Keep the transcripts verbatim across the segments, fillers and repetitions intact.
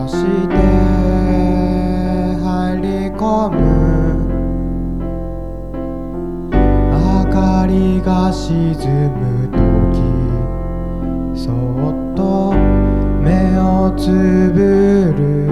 して入り込む明かりが沈む時そっと目をつぶる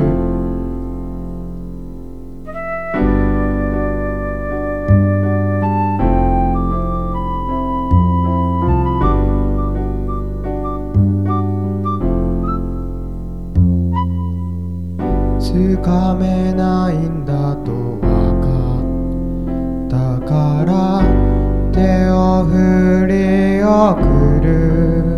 つかめないんだとわかったから手を振り送る